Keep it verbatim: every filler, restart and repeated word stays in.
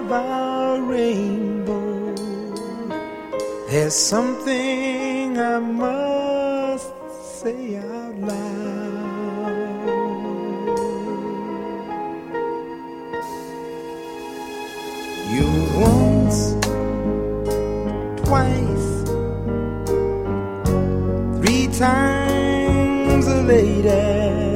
of our rainbow, there's something I must say out loud. You once, twice, three times a lady,